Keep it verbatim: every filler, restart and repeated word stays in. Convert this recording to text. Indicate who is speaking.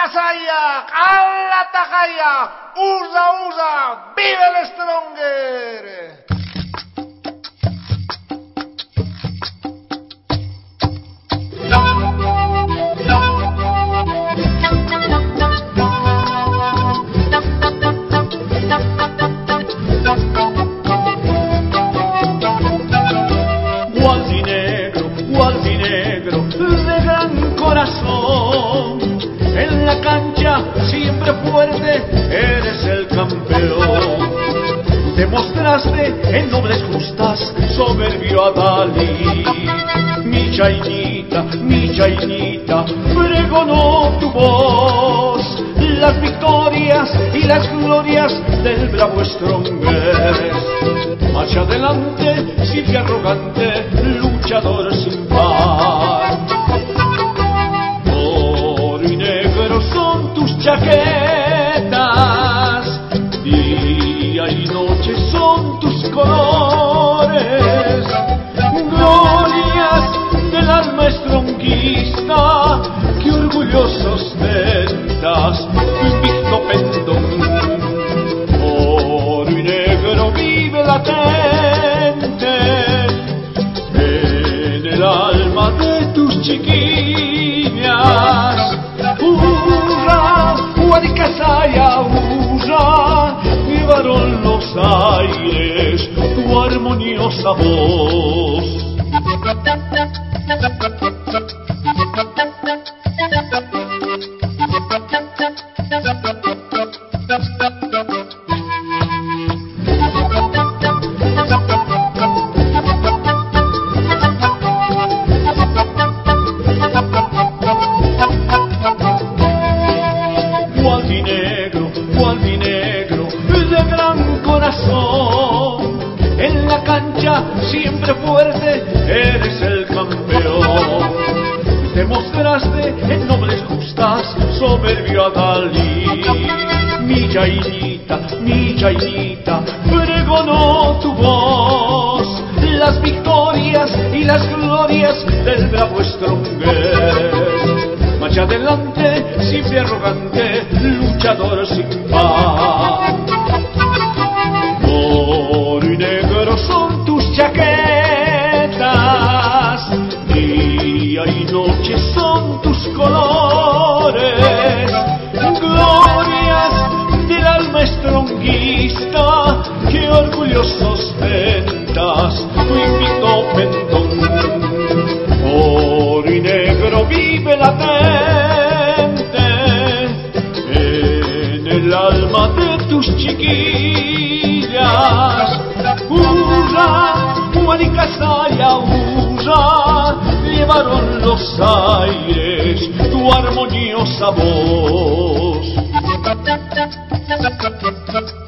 Speaker 1: Casalla, alla Tacaya, usa, usa, vive el Stronger.
Speaker 2: Gualdinegro, Gualdinegro, de gran corazón, en la cancha siempre fuerte, eres el campeón. Demostraste en nobles justas, soberbio a Dalí. Mi chainita, mi chainita, pregonó tu voz, las victorias y las glorias del bravo Stronger. Marcha adelante, sigue arrogante, luchador sin par. Oro y negro son tus chaquetas, día y noche son tus colores. Glorias del alma stronguista, que orgullosos tentas tu invicto pendón. Oro y negro vive latente en el alma de tus chiquillas. Hurra, Guadicasaya, hurra, llevaron los aires tu armoniosa voz. Gualdinegro, Gualdinegro, de gran corazón, en la cancha siempre fuerte, eres el campeón. Demostraste en nobles justas, soberbio a Dalí. Mi chainita, mi chainita, pregonó tu voz, las victorias y las glorias del bravo Stronger. Marcha adelante, siempre arrogante, luchador sin par. Oro y negro son tus chaquetas, día y noche son tus colores. Glorias del alma stronguista, que orgullosos tentas tu invicto pendón. Oro y negro vive latente en el alma de tus chiquillas. Hurra, Guadicasaya, hurra, llevaron los aires tu armoniosa voz.